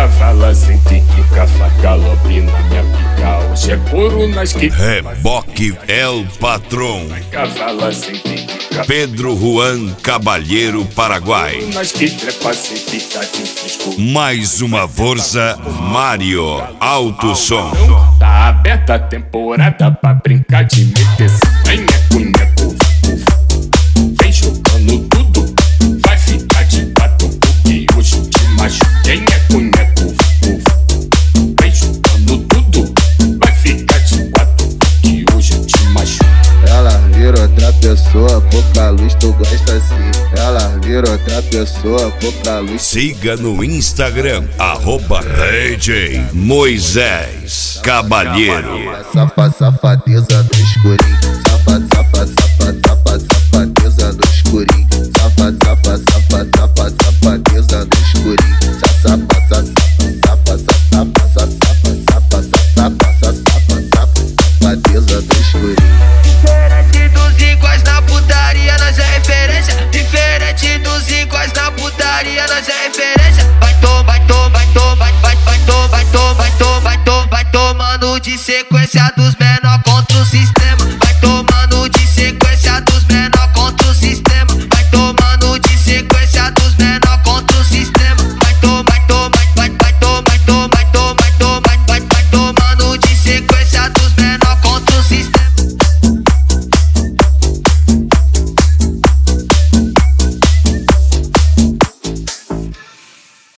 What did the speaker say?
cavala sem tica, galope na minha pica. Hoje é couro nas que Reboque El Patrão. cavala sem tica, Pedro Juan Cabalheiro, Paraguai. nas que trepa sem pica de fresco. Mais uma força, Mário Alto Som. Tá aberta a temporada pra brincar de meter neco. Vem jogando tudo, vai ficar de quatro porque hoje te machuquei, neco. Vem jogando tudo, vai ficar de quatro porque hoje eu te machuquei. Ela vira outra pessoa, pouca luz, tu gosta assim. Ela vira outra pessoa, pouca luz. Siga no Instagram, @DJ Moisés Cabalheiro. Safadeza do escurinho. Safadeza do escurinho. Safadeza do escurinho. Safadeza do escurinho. Diferente dos iguais na putaria, nós é referência. Diferente dos iguais na putaria, nós é referência. Vai tomando de sequência dos menor contra o sistema. Vai tomando